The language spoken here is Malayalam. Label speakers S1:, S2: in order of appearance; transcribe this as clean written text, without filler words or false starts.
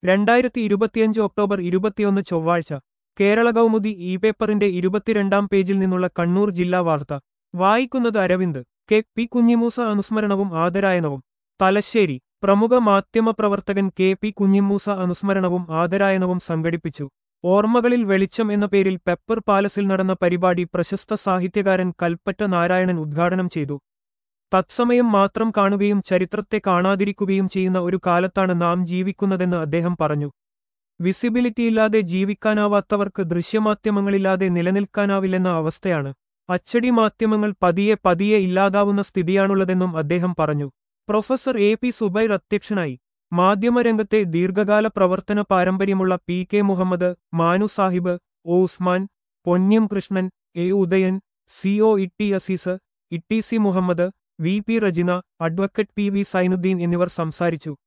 S1: 2025 ഒക്ടോബർ 21 ചൊവ്വാഴ്ച കേരള കൗമുദി ഇ പേപ്പറിന്റെ 22-ാം പേജിൽ നിന്നുള്ള കണ്ണൂർ ജില്ലാ വാർത്ത വായിക്കുന്നത് അരവിന്ദ്. കെ പി കുഞ്ഞിമൂസ അനുസ്മരണവും ആദരായനവും. തലശ്ശേരി. പ്രമുഖ മാധ്യമപ്രവർത്തകൻ കെ പി കുഞ്ഞിമൂസ അനുസ്മരണവും ആദരായനവും സംഘടിപ്പിച്ചു. ഓർമ്മകളിൽ വെളിച്ചം എന്ന പേരിൽ പെപ്പർ പാലസിൽ നടന്ന പരിപാടി പ്രശസ്ത സാഹിത്യകാരൻ കൽപ്പറ്റ നാരായണൻ ഉദ്ഘാടനം ചെയ്തു. തത്സമയം മാത്രം കാണുകയും ചരിത്രത്തെ കാണാതിരിക്കുകയും ചെയ്യുന്ന ഒരു കാലത്താണ് നാം ജീവിക്കുന്നതെന്ന് അദ്ദേഹം പറഞ്ഞു. വിസിബിലിറ്റിയില്ലാതെ ജീവിക്കാനാവാത്തവർക്ക് ദൃശ്യമാധ്യമങ്ങളില്ലാതെ നിലനിൽക്കാനാവില്ലെന്ന അവസ്ഥയാണ്. അച്ചടി മാധ്യമങ്ങൾ പതിയെ പതിയെ ഇല്ലാതാവുന്ന സ്ഥിതിയാണുള്ളതെന്നും അദ്ദേഹം പറഞ്ഞു. പ്രൊഫസർ എ പി സുബൈർ അധ്യക്ഷനായി. മാധ്യമരംഗത്തെ ദീർഘകാല പ്രവർത്തന പാരമ്പര്യമുള്ള P K Muhammad, Manu Sahib, O Usman, Ponnyam Krishnan, A Udayan, C O Itty Azeez, Itty C Muhammad, V P Rejina, advocate P V Sainudheen എന്നിവർ സംസാരിച്ചു.